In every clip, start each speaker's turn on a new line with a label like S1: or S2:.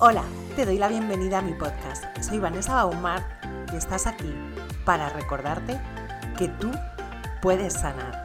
S1: Hola, te doy la bienvenida a mi podcast. Soy Vanessa Baumart y estás aquí para recordarte que tú puedes sanar.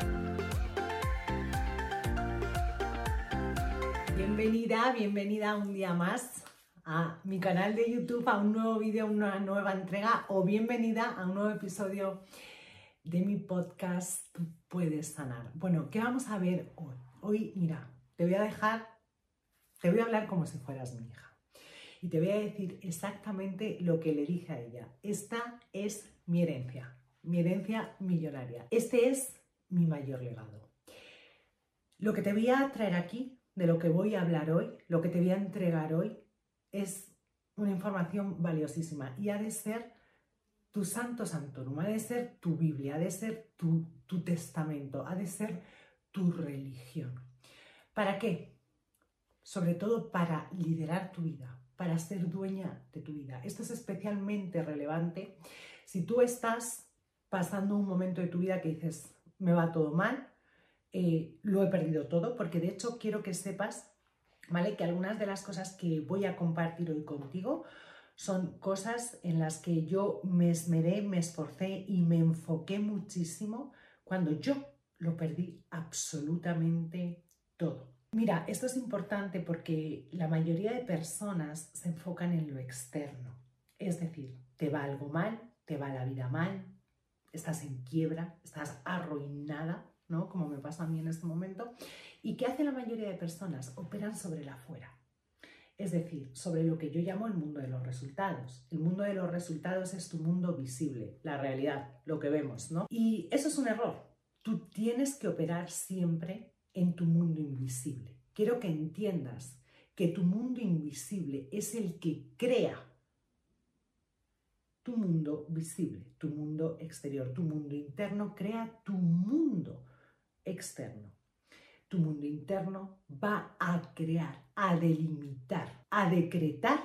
S1: Bienvenida un día más a mi canal de YouTube, a un nuevo vídeo, una nueva entrega, o bienvenida a un nuevo episodio de mi podcast Tú puedes sanar. Bueno, ¿qué vamos a ver hoy? Hoy, mira, te voy a hablar como si fueras mi hija. Y te voy a decir exactamente lo que le dije a ella. Esta es mi herencia millonaria. Este es mi mayor legado. Lo que te voy a traer aquí, de lo que voy a hablar hoy, lo que te voy a entregar hoy, es una información valiosísima y ha de ser tu santo santorum, ha de ser tu Biblia, ha de ser tu testamento, ha de ser tu religión. ¿Para qué? Sobre todo para liderar tu vida, para ser dueña de tu vida. Esto es especialmente relevante si tú estás pasando un momento de tu vida que dices, me va todo mal, lo he perdido todo, porque de hecho quiero que sepas, ¿vale?, que algunas de las cosas que voy a compartir hoy contigo son cosas en las que yo me esmeré, me esforcé y me enfoqué muchísimo cuando yo lo perdí absolutamente todo. Mira, esto es importante porque la mayoría de personas se enfocan en lo externo. Es decir, te va algo mal, te va la vida mal, estás en quiebra, estás arruinada, ¿no? Como me pasa a mí en este momento. ¿Y qué hace la mayoría de personas? Operan sobre el afuera. Es decir, sobre lo que yo llamo el mundo de los resultados. El mundo de los resultados es tu mundo visible, la realidad, lo que vemos, ¿no? Y eso es un error. Tú tienes que operar siempre en tu mundo invisible. Quiero que entiendas que tu mundo invisible es el que crea tu mundo visible, tu mundo exterior, tu mundo interno crea tu mundo externo. Tu mundo interno va a crear, a delimitar, a decretar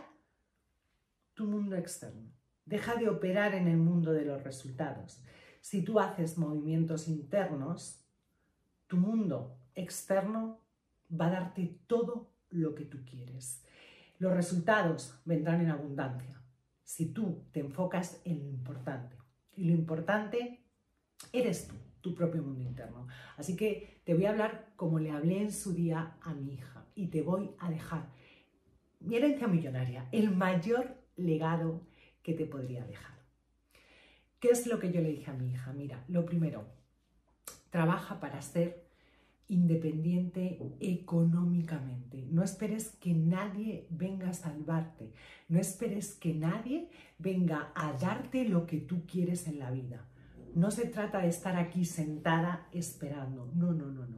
S1: tu mundo externo. Deja de operar en el mundo de los resultados. Si tú haces movimientos internos, tu mundo externo va a darte todo lo que tú quieres. Los resultados vendrán en abundancia si tú te enfocas en lo importante. Y lo importante eres tú, tu propio mundo interno. Así que te voy a hablar como le hablé en su día a mi hija y te voy a dejar mi herencia millonaria, el mayor legado que te podría dejar. ¿Qué es lo que yo le dije a mi hija? Mira, lo primero, trabaja para ser independiente económicamente. No esperes que nadie venga a salvarte. No esperes que nadie venga a darte lo que tú quieres en la vida. No se trata de estar aquí sentada esperando. No.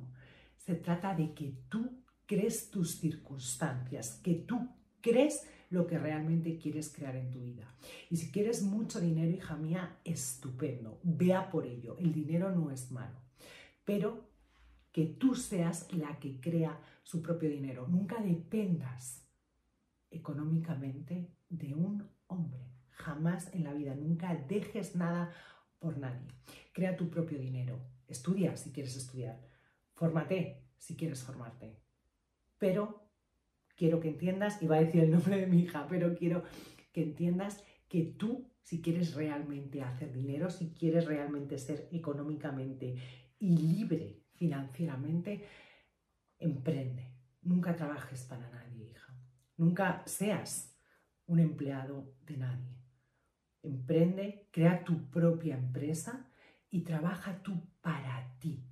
S1: Se trata de que tú crees tus circunstancias, que tú crees lo que realmente quieres crear en tu vida. Y si quieres mucho dinero, hija mía, estupendo. Vea por ello. El dinero no es malo. Pero que tú seas la que crea su propio dinero. Nunca dependas económicamente de un hombre. Jamás en la vida. Nunca dejes nada por nadie. Crea tu propio dinero. Estudia si quieres estudiar. Fórmate si quieres formarte. Pero quiero que entiendas, y va a decir el nombre de mi hija, pero quiero que entiendas que tú, si quieres realmente hacer dinero, si quieres realmente ser económicamente y libre financieramente, emprende. Nunca trabajes para nadie, hija. Nunca seas un empleado de nadie. Emprende, crea tu propia empresa y trabaja tú para ti.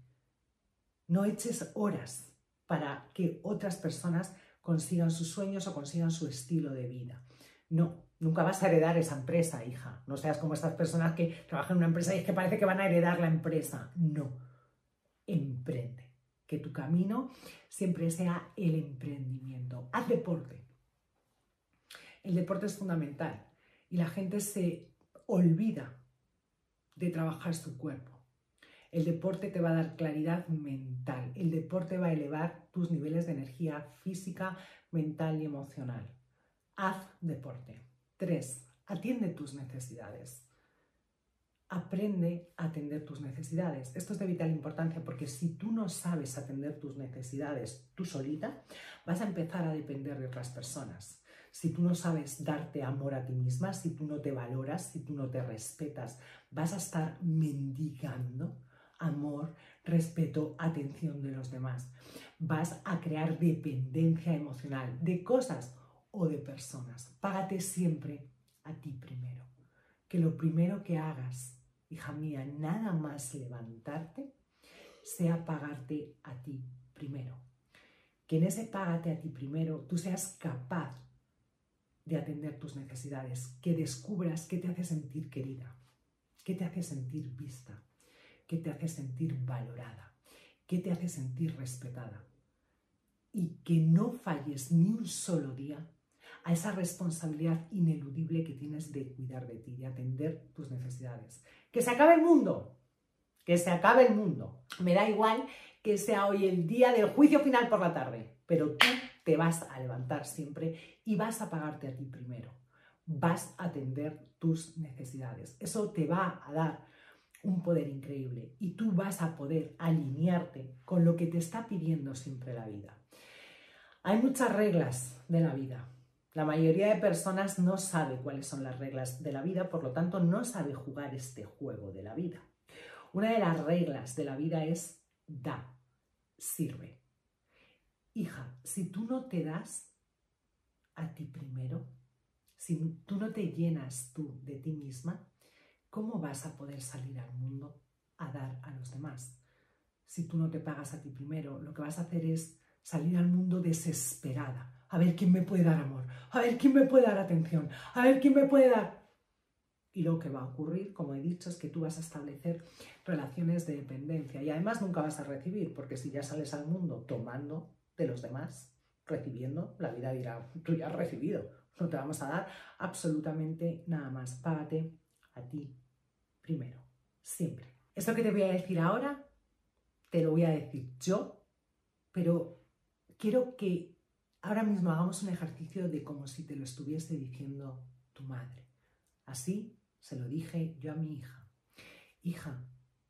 S1: No eches horas para que otras personas consigan sus sueños o consigan su estilo de vida. No, nunca vas a heredar esa empresa, hija. No seas como estas personas que trabajan en una empresa y es que parece que van a heredar la empresa. No, emprende. Que tu camino siempre sea el emprendimiento. Haz deporte. El deporte es fundamental y la gente se olvida de trabajar su cuerpo. El deporte te va a dar claridad mental. El deporte va a elevar tus niveles de energía física, mental y emocional. Haz deporte. 3. Atiende tus necesidades. Aprende a atender tus necesidades. Esto es de vital importancia porque si tú no sabes atender tus necesidades tú solita, vas a empezar a depender de otras personas. si tú no sabes darte amor a ti misma, si tú no te valoras, si tú no te respetas, vas a estar mendigando amor, respeto, atención de los demás. Vas a crear dependencia emocional de cosas o de personas. Págate siempre a ti primero. Que lo primero que hagas, hija mía, nada más levantarte, sea pagarte a ti primero. Que en ese págate a ti primero tú seas capaz de atender tus necesidades, que descubras qué te hace sentir querida, qué te hace sentir vista, qué te hace sentir valorada, qué te hace sentir respetada. Y que no falles ni un solo día a esa responsabilidad ineludible que tienes de cuidar de ti, de atender tus necesidades. ¡Que se acabe el mundo! ¡Que se acabe el mundo! Me da igual que sea hoy el día del juicio final por la tarde, pero tú te vas a levantar siempre y vas a pagarte a ti primero. Vas a atender tus necesidades. Eso te va a dar un poder increíble y tú vas a poder alinearte con lo que te está pidiendo siempre la vida. Hay muchas reglas de la vida. La mayoría de personas no sabe cuáles son las reglas de la vida, por lo tanto no sabe jugar este juego de la vida. Una de las reglas de la vida es da, sirve. Hija, si tú no te das a ti primero, si tú no te llenas tú de ti misma, ¿cómo vas a poder salir al mundo a dar a los demás? Si tú no te pagas a ti primero, lo que vas a hacer es salir al mundo desesperada. A ver quién me puede dar amor, a ver quién me puede dar atención, a ver quién me puede dar. Y lo que va a ocurrir, como he dicho, es que tú vas a establecer relaciones de dependencia y además nunca vas a recibir, porque si ya sales al mundo tomando de los demás, recibiendo, la vida dirá, tú ya has recibido, no te vamos a dar absolutamente nada más. Págate a ti primero, siempre. Esto que te voy a decir ahora, te lo voy a decir yo, pero quiero que ahora mismo hagamos un ejercicio de como si te lo estuviese diciendo tu madre. Así se lo dije yo a mi hija. Hija,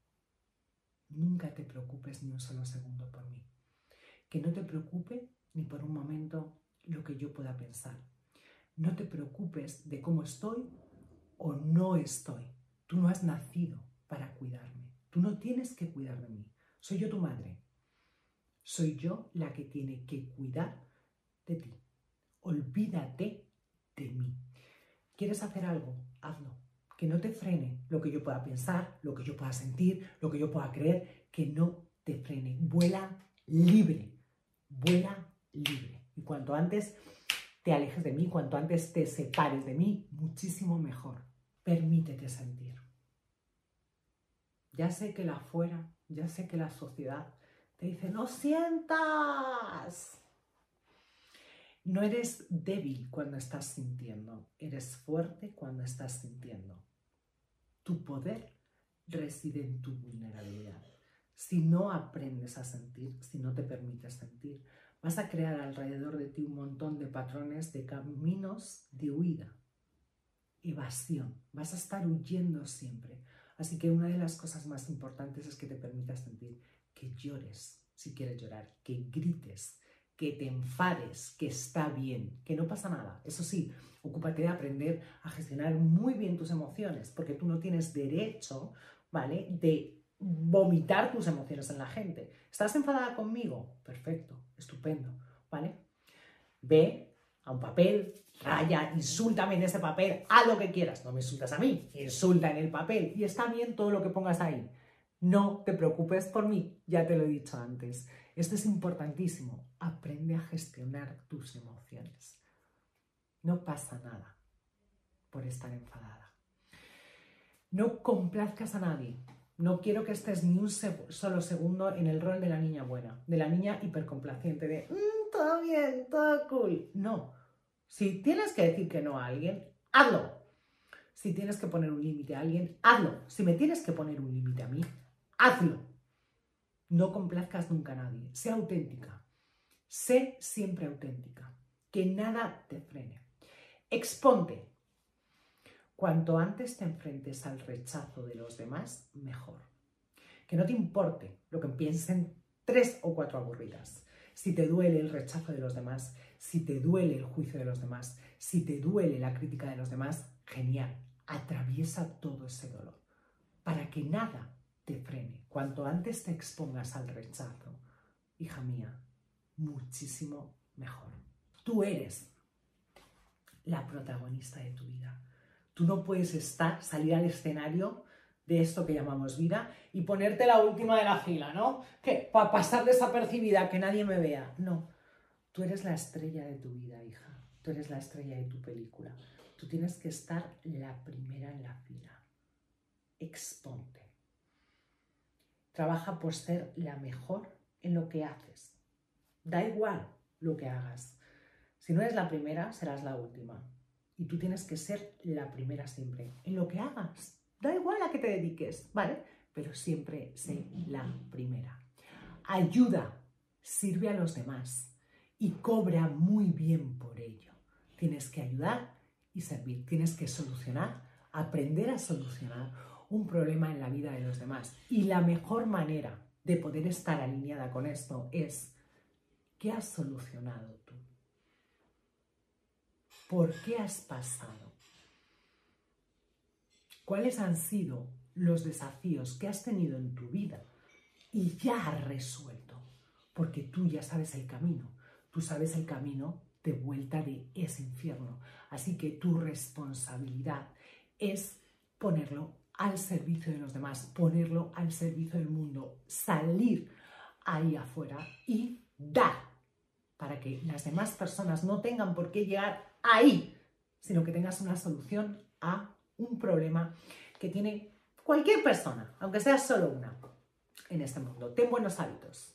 S1: nunca te preocupes ni un solo segundo por mí. Que no te preocupe ni por un momento lo que yo pueda pensar. No te preocupes de cómo estoy o no estoy. Tú no has nacido para cuidarme. Tú no tienes que cuidar de mí. Soy yo tu madre. Soy yo la que tiene que cuidar de ti. Olvídate de mí. ¿Quieres hacer algo? Hazlo. Que no te frene lo que yo pueda pensar, lo que yo pueda sentir, lo que yo pueda creer. Que no te frene. Vuela libre. Vuela libre. Y cuanto antes te alejes de mí, cuanto antes te separes de mí, muchísimo mejor. Permítete sentir. Ya sé que la afuera, ya sé que la sociedad te dice, no sientas. No eres débil cuando estás sintiendo, eres fuerte cuando estás sintiendo. Tu poder reside en tu vulnerabilidad. Si no aprendes a sentir, si no te permites sentir, vas a crear alrededor de ti un montón de patrones, de caminos de huida, evasión. Vas a estar huyendo siempre. Así que una de las cosas más importantes es que te permitas sentir, que llores si quieres llorar, que grites, que te enfades, que está bien, que no pasa nada. Eso sí, ocúpate de aprender a gestionar muy bien tus emociones, porque tú no tienes derecho, ¿vale?, de vomitar tus emociones en la gente. ¿Estás enfadada conmigo? Perfecto, estupendo, ¿vale? Ve a un papel, raya, insúltame en ese papel, haz lo que quieras. No me insultas a mí, insulta en el papel. Y está bien todo lo que pongas ahí. No te preocupes por mí, ya te lo he dicho antes. Esto es importantísimo. Aprende a gestionar tus emociones. No pasa nada por estar enfadada. No complazcas a nadie. No quiero que estés ni un solo segundo en el rol de la niña buena, de la niña hipercomplaciente, de todo bien, todo cool. No. Si tienes que decir que no a alguien, hazlo. Si tienes que poner un límite a alguien, hazlo. Si me tienes que poner un límite a mí, hazlo. No complazcas nunca a nadie. Sé auténtica. Sé siempre auténtica. Que nada te frene. Exponte. Cuanto antes te enfrentes al rechazo de los demás, mejor. Que no te importe lo que piensen 3 o 4 aburridas. si te duele el rechazo de los demás, si te duele el juicio de los demás, si te duele la crítica de los demás, genial, atraviesa todo ese dolor para que nada te frene. Cuanto antes te expongas al rechazo, hija mía, muchísimo mejor. Tú eres la protagonista de tu vida. Tú no puedes salir al escenario de esto que llamamos vida y ponerte la última de la fila, ¿no? Que para pasar desapercibida, que nadie me vea. No, tú eres la estrella de tu vida, hija. Tú eres la estrella de tu película. Tú tienes que estar la primera en la fila. Exponte. Trabaja por ser la mejor en lo que haces. Da igual lo que hagas. Si no eres la primera, serás la última. Y tú tienes que ser la primera siempre en lo que hagas. Da igual a qué te dediques, ¿vale? Pero siempre sé la primera. Ayuda, sirve a los demás y cobra muy bien por ello. Tienes que ayudar y servir. Tienes que solucionar, aprender a solucionar un problema en la vida de los demás. Y la mejor manera de poder estar alineada con esto es: ¿qué has solucionado tú? ¿Por qué has pasado? ¿Cuáles han sido los desafíos que has tenido en tu vida y ya has resuelto? Porque tú ya sabes el camino. Tú sabes el camino de vuelta de ese infierno. Así que tu responsabilidad es ponerlo al servicio de los demás, ponerlo al servicio del mundo, salir ahí afuera y dar, para que las demás personas no tengan por qué llegar ahí, sino que tengas una solución a un problema que tiene cualquier persona, aunque sea solo una en este mundo. Ten buenos hábitos.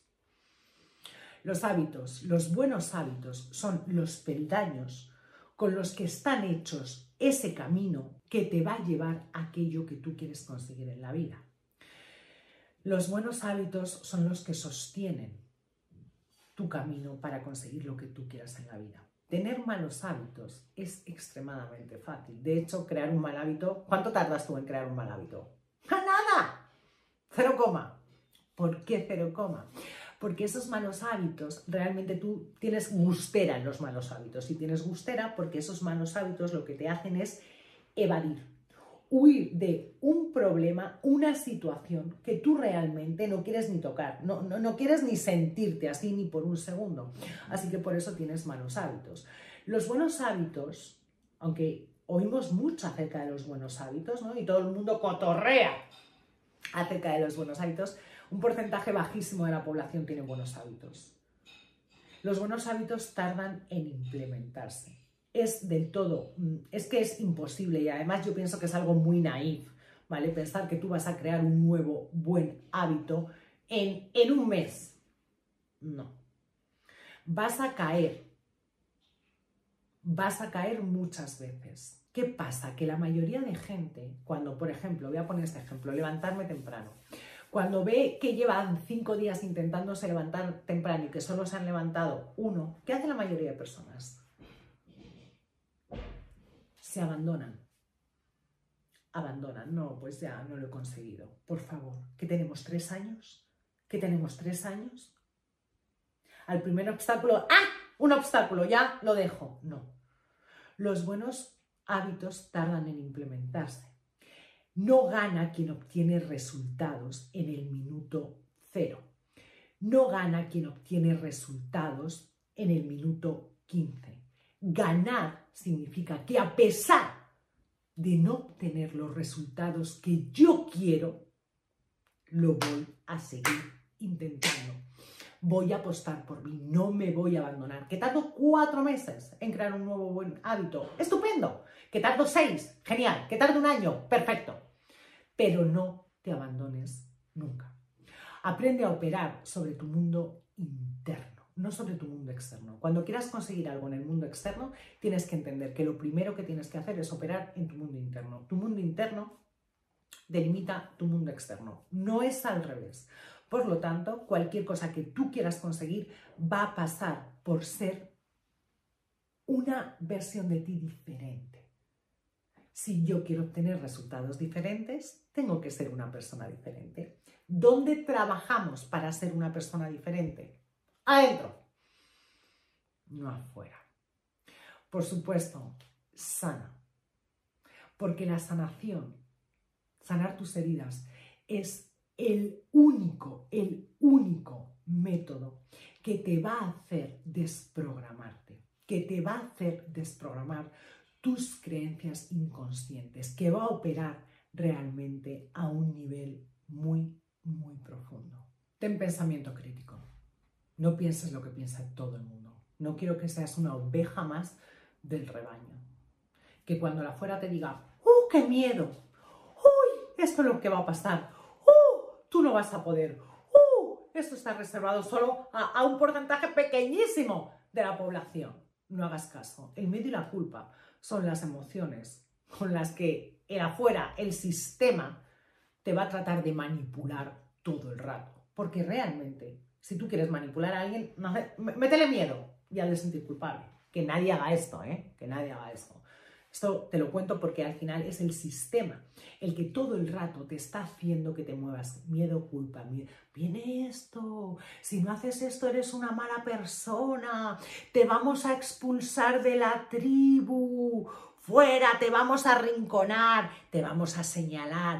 S1: Los buenos hábitos son los peldaños con los que están hechos ese camino que te va a llevar a aquello que tú quieres conseguir en la vida. Los buenos hábitos son los que sostienen tu camino para conseguir lo que tú quieras en la vida. Tener malos hábitos es extremadamente fácil. De hecho, crear un mal hábito, ¿cuánto tardas tú en crear un mal hábito? ¡Nada! 0, ¿por qué 0? Porque esos malos hábitos, realmente tú tienes gustera en los malos hábitos. Y tienes gustera porque esos malos hábitos lo que te hacen es evadir, huir de un problema, una situación que tú realmente no quieres ni tocar, no quieres ni sentirte así ni por un segundo. Así que por eso tienes malos hábitos. Los buenos hábitos, aunque oímos mucho acerca de los buenos hábitos, ¿no? Y todo el mundo cotorrea acerca de los buenos hábitos, un porcentaje bajísimo de la población tiene buenos hábitos. Los buenos hábitos tardan en implementarse. Es que es imposible, y además yo pienso que es algo muy naif, ¿vale? Pensar que tú vas a crear un nuevo buen hábito en un mes. No. Vas a caer muchas veces. ¿Qué pasa? Que la mayoría de gente, cuando, por ejemplo, voy a poner este ejemplo, levantarme temprano, cuando ve que llevan 5 días intentándose levantar temprano y que solo se han levantado 1, ¿qué hace la mayoría de personas? Se abandonan. No, pues ya no lo he conseguido. Por favor, ¿qué tenemos 3 años? ¿Qué tenemos 3 años? Al primer obstáculo, un obstáculo, ya lo dejo. No. Los buenos hábitos tardan en implementarse. No gana quien obtiene resultados en el minuto 0. No gana quien obtiene resultados en el minuto 15. Ganar significa que a pesar de no obtener los resultados que yo quiero, lo voy a seguir intentando. Voy a apostar por mí, no me voy a abandonar. ¿Que tardo 4 meses en crear un nuevo buen hábito? ¡Estupendo! ¿Que tardo 6? ¡Genial! ¿Que tardo 1 año? ¡Perfecto! Pero no te abandones nunca. Aprende a operar sobre tu mundo interno, no sobre tu mundo externo. Cuando quieras conseguir algo en el mundo externo, tienes que entender que lo primero que tienes que hacer es operar en tu mundo interno. Tu mundo interno delimita tu mundo externo, no es al revés. Por lo tanto, cualquier cosa que tú quieras conseguir va a pasar por ser una versión de ti diferente. Si yo quiero obtener resultados diferentes, tengo que ser una persona diferente. ¿Dónde trabajamos para ser una persona diferente? Adentro. no afuera. Por supuesto, sana. Porque la sanación, sanar tus heridas, es el único método que te va a hacer desprogramarte, que te va a hacer desprogramar tus creencias inconscientes, que va a operar realmente a un nivel muy, muy profundo. Ten pensamiento crítico. No pienses lo que piensa todo el mundo. No quiero que seas una oveja más del rebaño. Que cuando la fuera te diga, qué miedo! ¡Uy! Esto es lo que va a pasar. Tú no vas a poder. Esto está reservado solo a un porcentaje pequeñísimo de la población. No hagas caso. El miedo y la culpa son las emociones con las que el afuera, el sistema, te va a tratar de manipular todo el rato. Porque realmente, si tú quieres manipular a alguien, métele miedo y hazle sentir culpable. Que nadie haga esto, Que nadie haga esto. Esto te lo cuento porque al final es el sistema el que todo el rato te está haciendo que te muevas. Miedo, culpa, miedo. Viene esto, si no haces esto eres una mala persona, te vamos a expulsar de la tribu, fuera, te vamos a arrinconar, te vamos a señalar,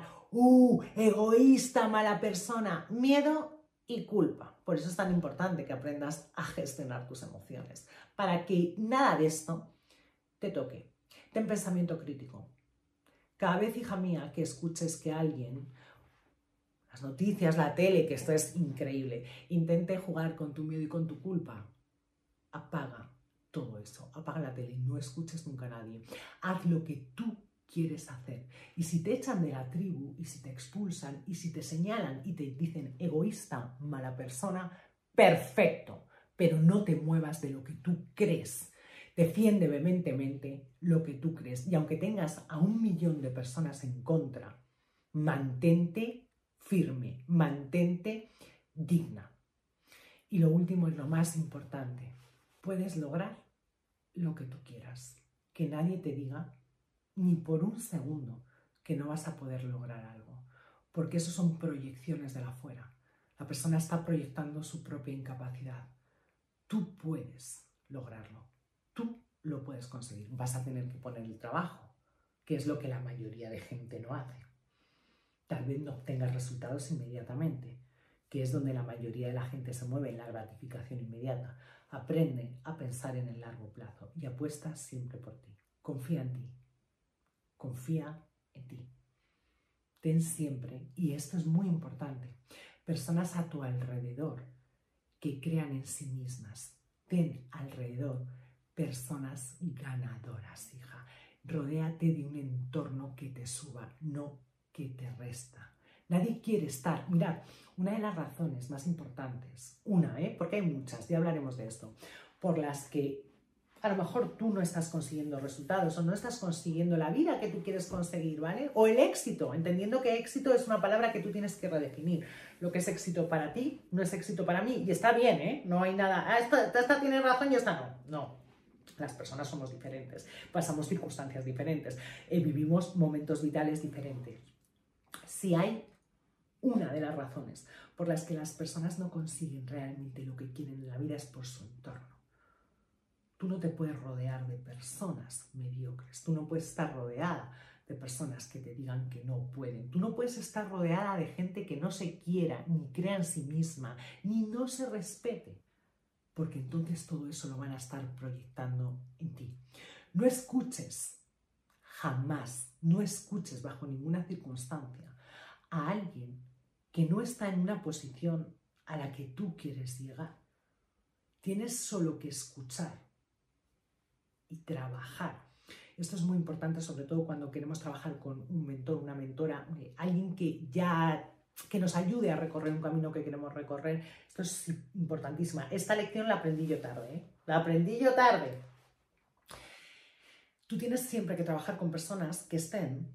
S1: egoísta, mala persona. Miedo y culpa. Por eso es tan importante que aprendas a gestionar tus emociones, para que nada de esto te toque. Ten pensamiento crítico. Cada vez, hija mía, que escuches que alguien, las noticias, la tele, que esto es increíble, intente jugar con tu miedo y con tu culpa, apaga todo eso, apaga la tele, no escuches nunca a nadie. Haz lo que tú quieres hacer. Y si te echan de la tribu, y si te expulsan, y si te señalan y te dicen egoísta, mala persona, perfecto, pero no te muevas de lo que tú crees. Defiende vehementemente lo que tú crees y aunque tengas a 1 millón de personas en contra, mantente firme, mantente digna. Y lo último es lo más importante, puedes lograr lo que tú quieras, que nadie te diga ni por un segundo que no vas a poder lograr algo, porque eso son proyecciones de la afuera. La persona está proyectando su propia incapacidad. Tú puedes lograrlo. Tú lo puedes conseguir. Vas a tener que poner el trabajo, que es lo que la mayoría de gente no hace. Tal vez no obtengas resultados inmediatamente, que es donde la mayoría de la gente se mueve, en la gratificación inmediata. Aprende a pensar en el largo plazo y apuesta siempre por ti. Confía en ti. Confía en ti. Ten siempre, y esto es muy importante, personas a tu alrededor que crean en sí mismas. Ten alrededor personas ganadoras, hija. Rodéate de un entorno que te suba, no que te resta. Nadie quiere estar. Mirad, una de las razones más importantes, porque hay muchas, ya hablaremos de esto, por las que a lo mejor tú no estás consiguiendo resultados o no estás consiguiendo la vida que tú quieres conseguir, ¿vale? O el éxito, entendiendo que éxito es una palabra que tú tienes que redefinir. Lo que es éxito para ti no es éxito para mí y está bien, No hay nada, esta tiene razón y esta no. No. Las personas somos diferentes, pasamos circunstancias diferentes, vivimos momentos vitales diferentes. Si hay una de las razones por las que las personas no consiguen realmente lo que quieren en la vida es por su entorno. Tú no te puedes rodear de personas mediocres, tú no puedes estar rodeada de personas que te digan que no pueden, tú no puedes estar rodeada de gente que no se quiera, ni crea en sí misma, ni no se respete, porque entonces todo eso lo van a estar proyectando en ti. No escuches, jamás, no escuches bajo ninguna circunstancia a alguien que no está en una posición a la que tú quieres llegar. Tienes solo que escuchar y trabajar. Esto es muy importante, sobre todo cuando queremos trabajar con un mentor, una mentora, alguien que nos ayude a recorrer un camino que queremos recorrer. Esto es importantísima. Esta lección la aprendí yo tarde, La aprendí yo tarde. Tú tienes siempre que trabajar con personas que estén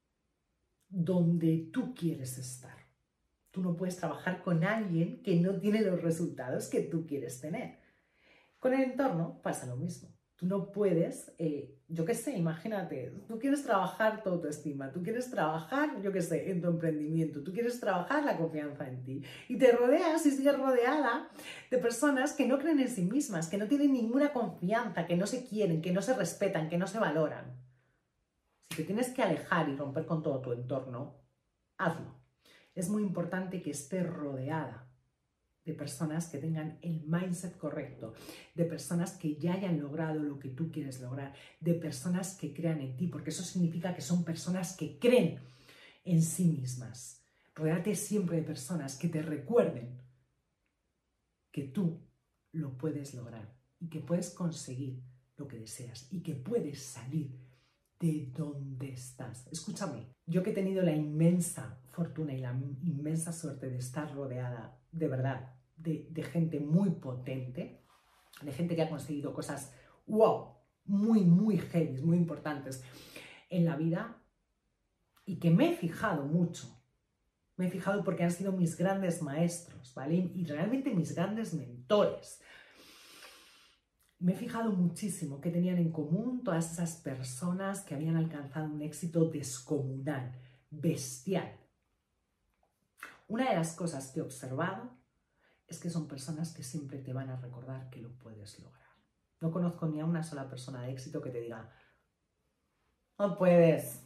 S1: donde tú quieres estar. Tú no puedes trabajar con alguien que no tiene los resultados que tú quieres tener. Con el entorno pasa lo mismo. Tú no puedes yo qué sé, imagínate, tú quieres trabajar tu autoestima, tú quieres trabajar, yo qué sé, en tu emprendimiento, tú quieres trabajar la confianza en ti y te rodeas y sigues rodeada de personas que no creen en sí mismas, que no tienen ninguna confianza, que no se quieren, que no se respetan, que no se valoran. Si te tienes que alejar y romper con todo tu entorno, hazlo. Es muy importante que estés rodeada de personas que tengan el mindset correcto, de personas que ya hayan logrado lo que tú quieres lograr, de personas que crean en ti, porque eso significa que son personas que creen en sí mismas. Rodéate siempre de personas que te recuerden que tú lo puedes lograr y que puedes conseguir lo que deseas y que puedes salir de donde estás. Escúchame, yo que he tenido la inmensa fortuna y la inmensa suerte de estar rodeada, de verdad, de gente muy potente, de gente que ha conseguido cosas, wow, muy, muy heavy, muy importantes en la vida y que me he fijado mucho. Me he fijado porque han sido mis grandes maestros, ¿vale? Y realmente mis grandes mentores. Me he fijado muchísimo qué tenían en común todas esas personas que habían alcanzado un éxito descomunal, bestial. Una de las cosas que he observado es que son personas que siempre te van a recordar que lo puedes lograr. No conozco ni a una sola persona de éxito que te diga, no puedes,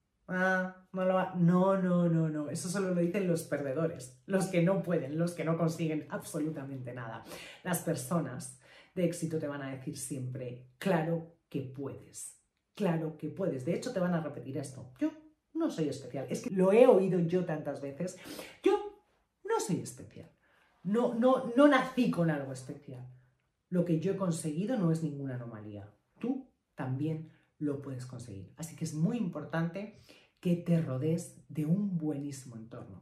S1: no, eso solo lo dicen los perdedores, los que no pueden, los que no consiguen absolutamente nada. Las personas de éxito te van a decir siempre, claro que puedes, claro que puedes. De hecho, te van a repetir esto, yo no soy especial, es que lo he oído yo tantas veces, yo no soy especial. No nací con algo especial. Lo que yo he conseguido no es ninguna anomalía. Tú también lo puedes conseguir. Así que es muy importante que te rodees de un buenísimo entorno.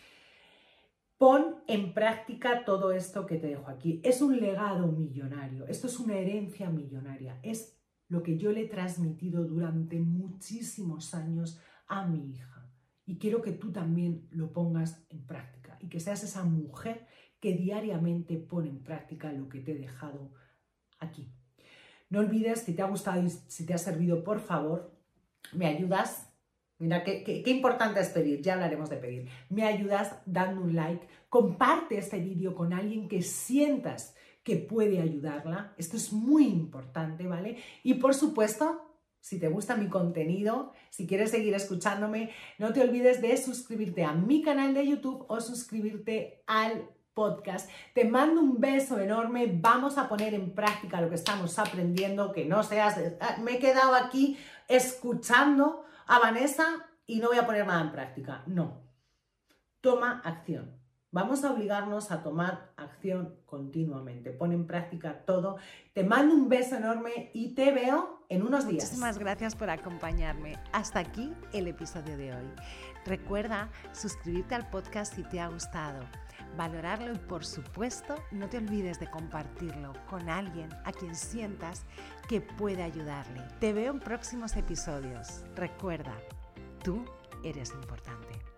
S1: Pon en práctica todo esto que te dejo aquí. Es un legado millonario. Esto es una herencia millonaria. Es lo que yo le he transmitido durante muchísimos años a mi hija. Y quiero que tú también lo pongas en práctica y que seas esa mujer que diariamente pone en práctica lo que te he dejado aquí. No olvides, si te ha gustado y si te ha servido, por favor, me ayudas. Mira, qué importante es pedir, ya hablaremos de pedir. Me ayudas dando un like, comparte este vídeo con alguien que sientas que puede ayudarla. Esto es muy importante, ¿vale? Y por supuesto, si te gusta mi contenido, si quieres seguir escuchándome, no te olvides de suscribirte a mi canal de YouTube o suscribirte al podcast. Te mando un beso enorme. Vamos a poner en práctica lo que estamos aprendiendo, que no seas... Me he quedado aquí escuchando a Vanessa y no voy a poner nada en práctica. No. Toma acción. Vamos a obligarnos a tomar acción continuamente. Pon en práctica todo. Te mando un beso enorme y te veo en unos días.
S2: Muchísimas gracias por acompañarme. Hasta aquí el episodio de hoy. Recuerda suscribirte al podcast si te ha gustado, valorarlo y, por supuesto, no te olvides de compartirlo con alguien a quien sientas que puede ayudarle. Te veo en próximos episodios. Recuerda, tú eres importante.